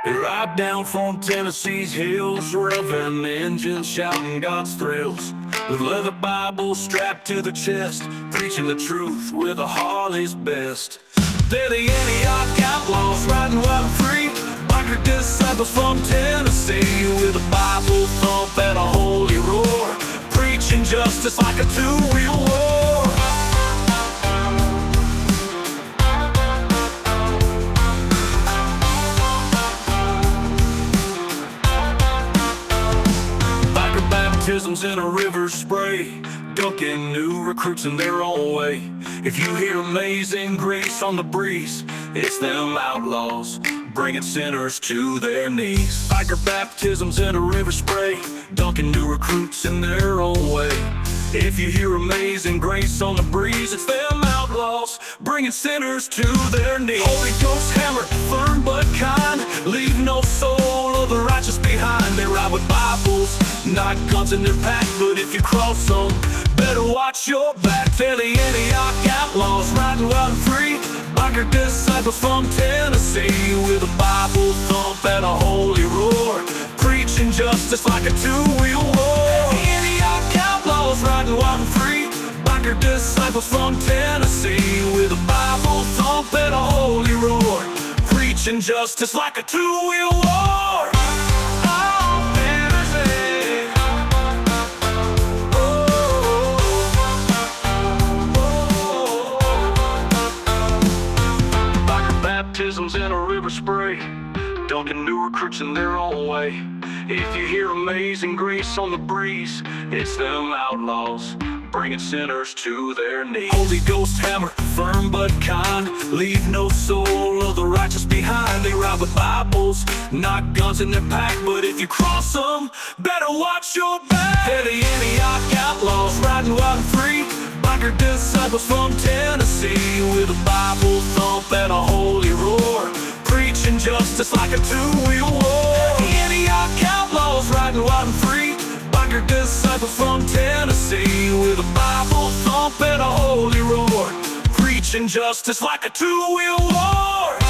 They ride down from Tennessee's hills, revving engines, shouting God's thrills. With leather Bibles strapped to their chest, preaching the truth with a Harley's best. They're the Antioch outlaws, riding wild and free, biker disciples from Tennessee. With a Bible thump and a holy roar, preaching justice like a two-wheel war. Biker baptisms in a river spray, dunking new recruits in their own way. If you hear Amazing Grace on the breeze, it's them outlaws bringing sinners to their knees. Biker baptisms in a river spray, dunking new recruits in their own way. If you hear Amazing Grace on the breeze, it's them outlaws bringing sinners to their knees. Holy Ghost hammer, firm but kind, leave no soul of the righteous behind. They ride with Bibles, not guns in their pack, but if you cross them, better watch your back. They're the Antioch outlaws, riding wild and free, biker disciples from Tennessee. With a Bible thump and a holy roar, preaching justice like a two-wheel war. The Antioch outlaws, riding wild and free, biker disciples from Tennessee. With a Bible thump and a holy roar, preaching justice like a two-wheel war. Baptisms in a river spray, dunking new recruits in their own way. If you hear Amazing Grace on the breeze, it's them outlaws bringing sinners to their knees. Holy Ghost hammer, firm but kind, leave no soul of the righteous behind. They ride with Bibles, not guns in their pack, but if you cross them, better watch your back. They're the Antioch outlaws, riding wild and free, biker disciples from Tennessee. With a Bible thump and a holy roar, preaching justice like a two-wheel war. The Antioch outlaws, riding wild and free, biker disciples from Tennessee. With a Bible thump and a holy roar, preaching justice like a two-wheel war.